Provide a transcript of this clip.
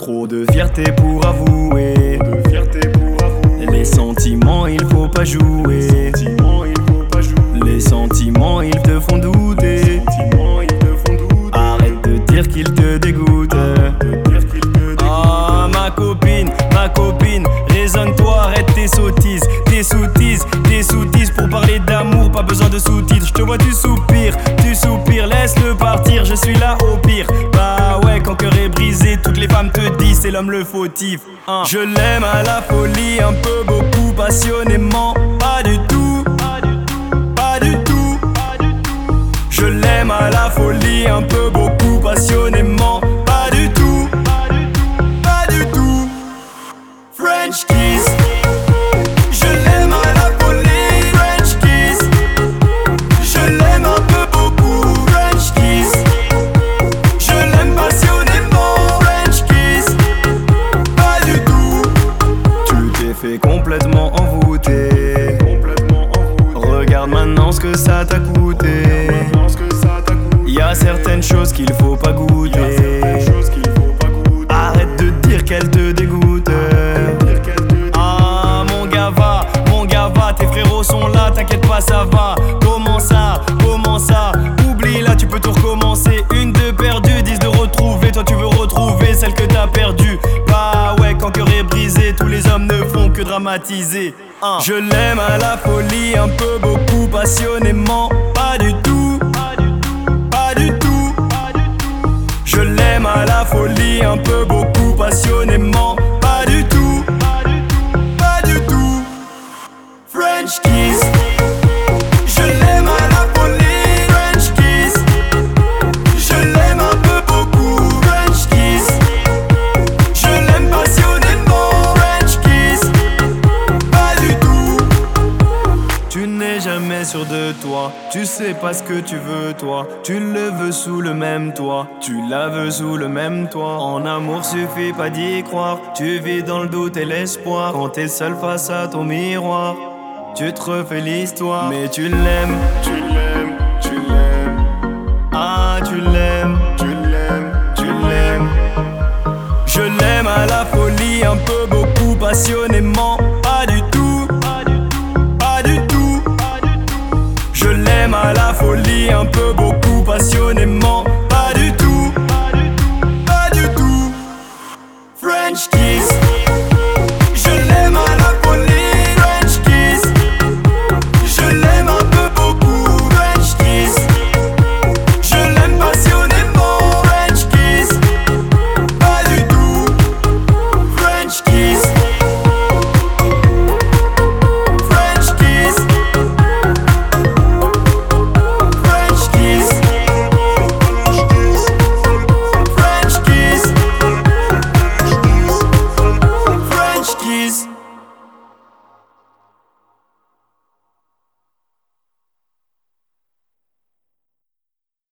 Trop de fierté pour avouer. Les sentiments, il faut pas jouer. Les sentiments, ils te font douter. Arrête de dire qu'ils te dégoûtent. Ah, ma copine, raisonne-toi, arrête tes sottises. Tes sottises pour parler d'amour, pas besoin de sous-titres. Je te vois, tu soupires, laisse-le partir, je suis là au pire. Bah ouais, quand cœur est brisé, toutes les femmes te disent c'est l'homme le fautif. Je l'aime à la folie, un peu, beaucoup, passionnément. Pas du tout. Je l'aime à la folie, un peu, beaucoup, passionnément. Pas du tout. French kiss. Je l'aime à la folie, French kiss. Je l'aime un peu, beaucoup, French kiss. Je l'aime passionnément, French kiss. Pas du tout. Tu t'es fait complètement envoûter. Regarde maintenant ce que ça t'a coûté. Y'a certaines choses qu'il faut pas goûter. Arrête de dire qu'elle te dégoûte. Ah, mon gars va, tes frérots sont là, t'inquiète pas, ça va. Comment ça? Oublie là, tu peux tout recommencer. Une de perdue, 10 de retrouver. Toi tu veux retrouver celle que t'as perdue. Bah ouais, quand cœur est brisé, tous les hommes ne font que dramatiser. Je l'aime à la folie, un peu, beaucoup, passionnément. Pas du tout. Je l'aime à la folie, un peu, beaucoup, passionnément. Pas du tout. French kiss. Je l'aime à la folie, French kiss. Je l'aime un peu, beaucoup, French kiss. Je l'aime passionnément, French kiss. Pas du tout. Tu n'es jamais sûr de toi, tu sais pas ce que tu veux toi. Tu le veux sous le même toit, tu la veux sous le même toit. En amour suffit pas d'y croire, tu vis dans le doute et l'espoir. Quand t'es seul face à ton miroir, tu te refais l'histoire. Mais tu l'aimes. Ah, tu l'aimes. Je l'aime à la folie, un peu, beaucoup, passionnément. Pas du tout. Je l'aime à la folie, un peu, beaucoup, passionnément. Pas du tout. French kiss.